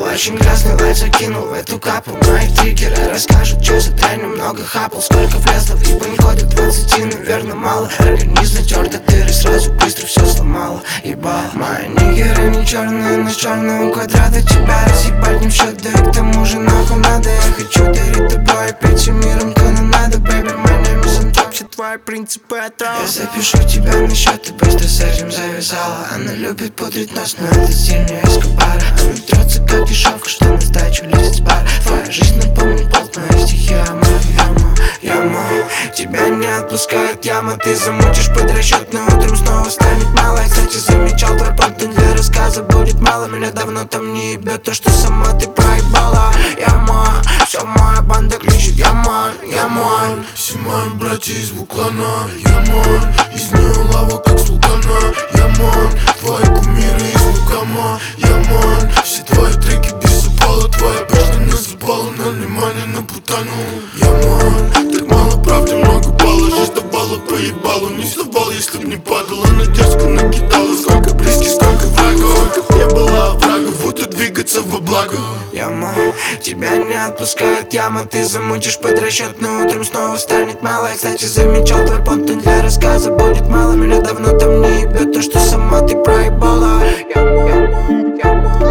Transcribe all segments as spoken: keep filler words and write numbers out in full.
очень грязный лайт закинул в эту капу. Мои триггеры расскажут, что за трень много хапал. Сколько влезло в ебань года, двадцати, наверное, мало. Организм натер до дыры, сразу быстро все сломало. Ебал, мои нигеры не черные, но с черного квадрата. Тебя разъебать не в счет, да и к тому же нахуй надо. Я хочу дарить тобой, петь всем миром канонада. Baby, my name is on top, все твои принципы отрава. Я запишу тебя на счет, ты быстро с этим завязала. Она любит пудрить нос, но это стильнее Эскобара. Она трется как дешевка, что на сдачу лезет с пар. Твоя жизнь напомнит болт, мои стихи, яма, яма, яма. Тебя не отпускает яма, ты замутишь под расчет, но утром снова станет мало. Я, кстати, замечал, твой контент для рассказа будет мало. Меня давно там не ебет то, что сама ты проебала. Яма, все моя банда кричит, яма, яма. Все мои братья из Буклана, яман. Из нее лава как султана, яман. Твои кумиры из Лукама, яман. Все твои треки без упала, твоя песня не запала. На внимание на путану, яман. Так мало правды, много балла. Жизнь давала по ебалу, не вставал, если б не падала. На дерзко накидала, сколько близких, сколько врагов. Сколько б не было врагов, вот и двигаться во благо. Яма, тебя не отпускает яма, ты замутишь под расчет, но утром снова станет мало. Я, кстати, замечал, твой контент для рассказа будет мало. Меня давно там не ебет то, что сама ты проебала. Яма, яма, яма.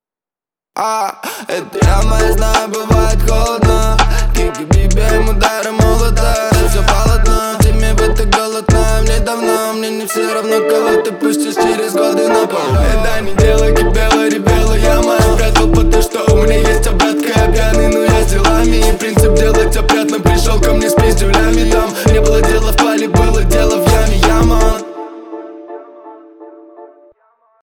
А, это яма, я знаю, бывает холодно. Ты к бибием ударом